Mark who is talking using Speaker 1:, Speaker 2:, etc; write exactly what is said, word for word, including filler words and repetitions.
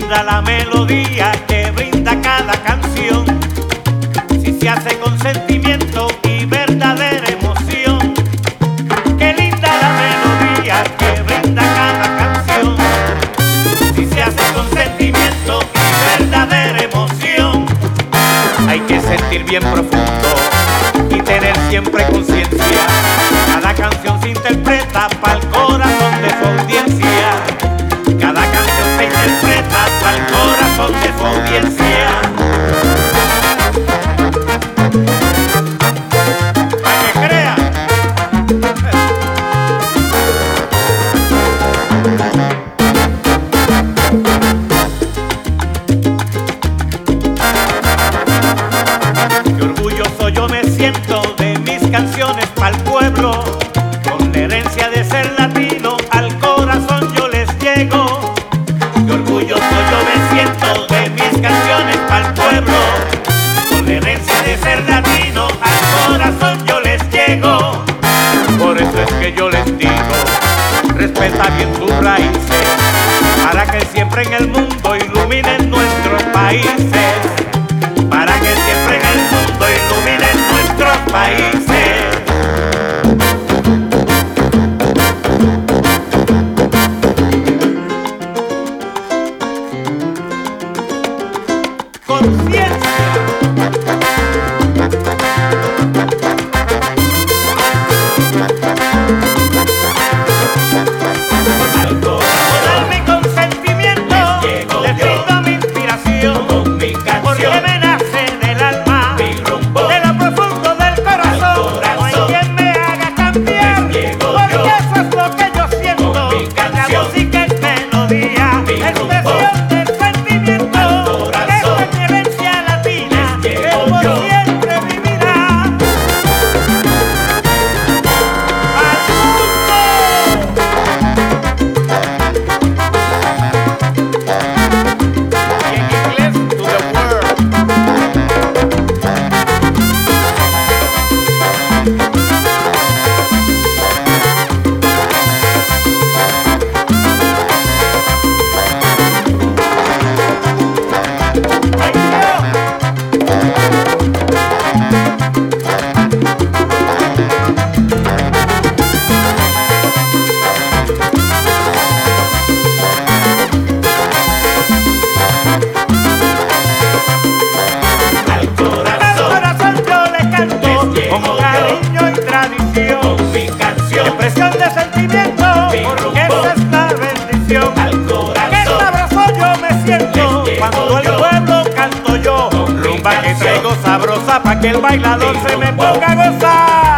Speaker 1: linda la melodía que brinda cada canción, si se hace con sentimiento y verdadera emoción. Qué linda la melodía que brinda cada canción, si se hace con sentimiento y verdadera emoción. Hay que sentir bien profundo y tener siempre conciencia. Cada canción se interpreta para el corazón de su audiencia. Cada canción se interpreta para el corazón de su audiencia. Para que crea. Qué orgulloso yo me siento de mis canciones para el pueblo. Con la herencia de ser latino al corazón yo les llego. Qué orgulloso yo me siento de mis canciones para el pueblo. Con la herencia de ser latino al corazón yo les llego. Por eso es que yo les digo, respeta bien tus raíces, para que siempre en el mundo iluminen nuestros países. Para que siempre en el mundo iluminen nuestros países. Conciencia. Al corazón mi consentimiento, les brindo mi inspiración, con mi canción, porque me nace del alma, mi rumbo, de lo profundo del corazón. No hay quien me haga cambiar, porque yo, eso es lo que yo siento. La música es melodía, expresión del sentimiento, esta es mi herencia latina, que por yo. Siempre vivirá. ¡Al mundo! Y en inglés, to the world. ¡Ay, Dios! Al corazón yo le canto, con cariño y tradición, con mi canción, expresión de sentimiento, porque esa es la bendición. Al corazón, qué sabroso yo me siento cuando el pueblo canto yo, rumba que traigo sabrosa pa' que el bailador se me ponga a gozar.